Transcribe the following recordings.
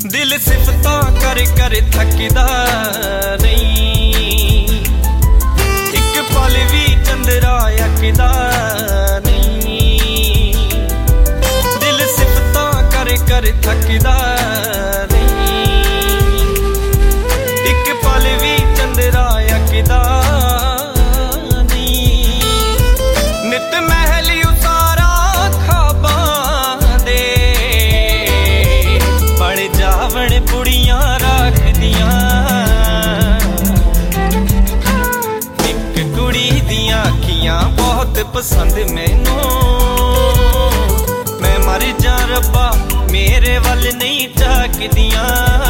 दिल सिफतां कर कर थकदा नहीं, एक पल भी चंद्रा अकदा नहीं। दिल सिफतां कर कर थकदा नहीं, एक पल भी चंद्रा अकदा नहीं। नित महल उसारा खाबां दे बण जावण पुड़ियां रखदियां। एक कुड़ी दियां अखियां बहुत पसंद मैनू, मैं मर जा रब्बा मेरे वल नहीं झाकदियां।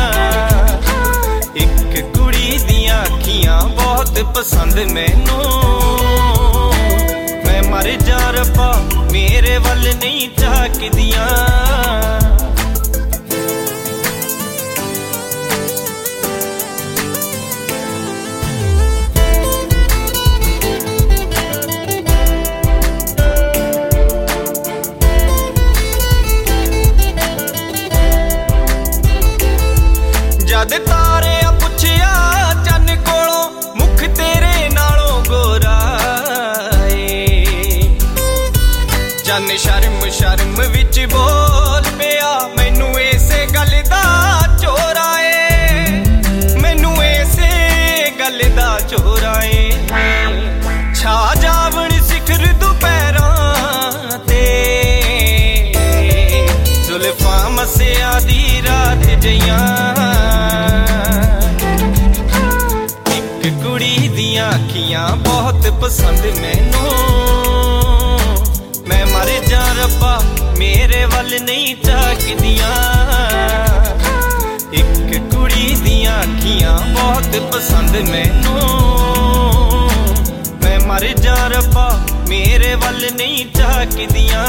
एक कुड़ी दियां अखियां बहुत पसंद मैनू, मैं मर जा रब्बा मेरे वल नहीं झाकदियां। जद तारे पुछया चन कोलों मुख तेरे नालों गोरा ए, चन शर्म शर्म विच बोल पिया मैनू इसे गल दा चोरा ए, मैनू इसे गल दा चोरा ए। छा जावण सिखर दुपहरां ते जुल्फां मसिया दी रात जइयां। अखियां बहुत पसंद मैनू, मैं मर जा रब्बा मेरे वल नहीं झाकदियां। एक कुड़ी दियां अखियां बहुत पसंद मैनू, मैं मर जा रब्बा मेरे वल नहीं झाकदियां।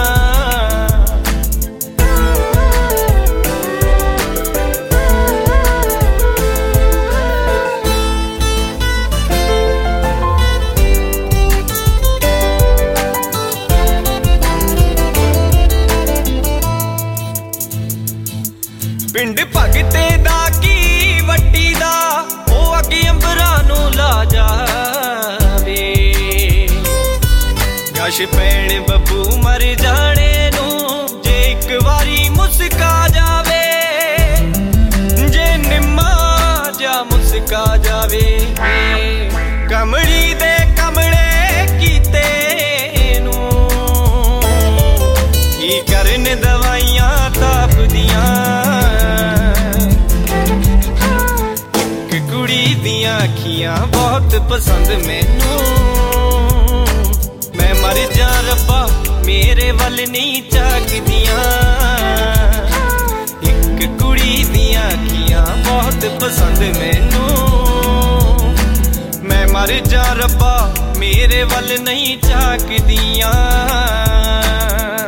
पिंड भगते दा की वट्टी दा ओ अगे अंबरां नूं ला जावे, गश पैण बब्बू मर जाने नूं जे एक वारी मुस्का जावे, जे निम्मा जा मुस्का जावे। कमली दे कमले कीते नूं की करन दवाइयां ताप दियां। अखियां बहुत पसंद मैनू, मैं मर जा रब्बा मेरे वल नहीं झाकदियां। एक कुड़ी दियां अखियां बहुत पसंद मैनू, मैं मर जा रब्बा मेरे वल नहीं झाकदियां।